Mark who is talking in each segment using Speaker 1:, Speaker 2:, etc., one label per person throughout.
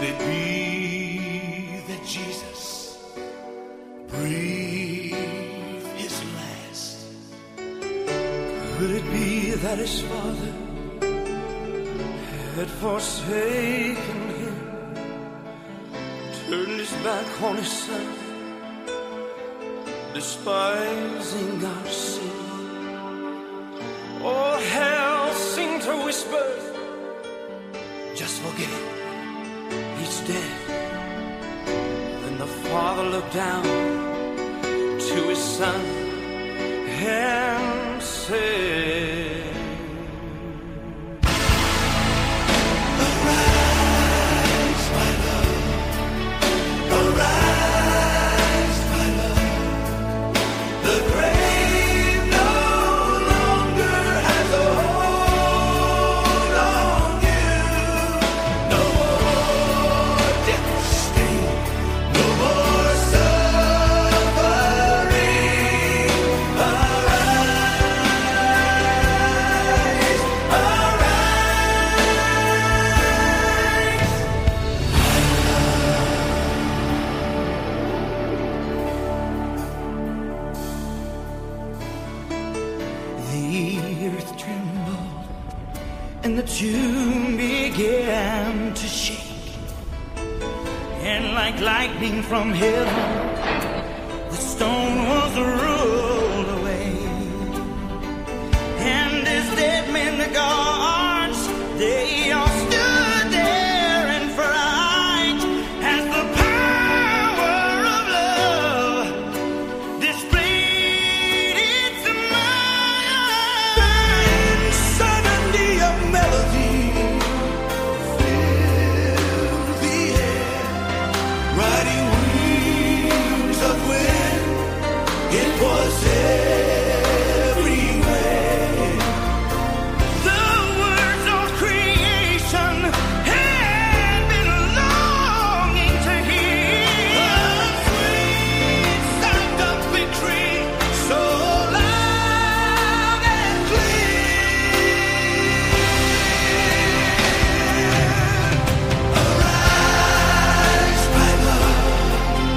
Speaker 1: Could it be that Jesus breathed his last? Could it be that his father had forsaken him, turned his back on his son, despising our sin? All hell seemed to whisper, just forget it, he's dead. Then the father looked down to his son and said, arise, my love, arise, my love. The grave no longer has a hold on you. No more death sting, no more suffering. Arise, the earth trembled and the tomb began to shake, and like lightning from heaven, the stone was rolled away. And as dead men, the guards, they all stood there in fright, as the power of love displayed its might. Then suddenly a melody filled the air, riding wings of wind. It was everywhere. The words of creation had been longing to hear. The sweet sound of victory, so loud and clear. Arise, my love,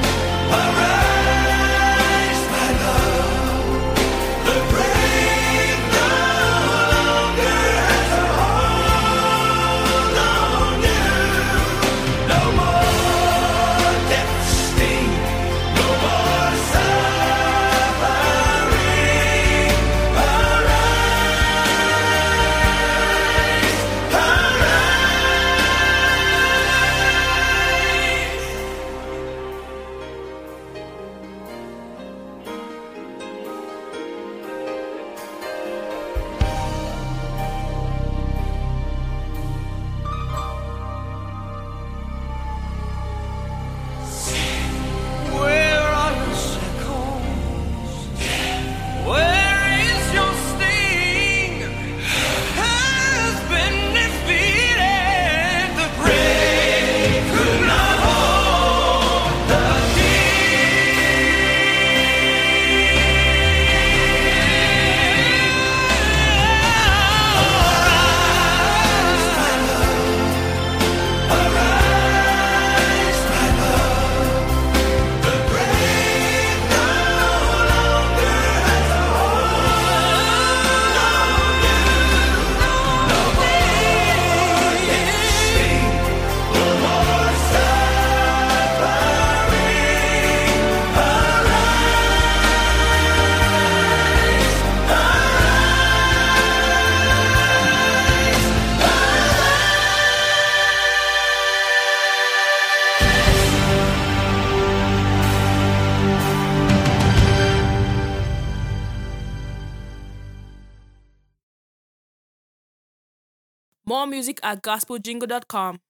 Speaker 1: arise, my love. The grave no longer has a hold on you. No more death sting, no more suffering. Where are your shackles? Where is your sting? Has been defeated. The grave could not hold the Arise, my love, arise, my love. The grave no longer has a hold on you. No more death sting, no more suffering.
Speaker 2: More music at gospeljingle.com.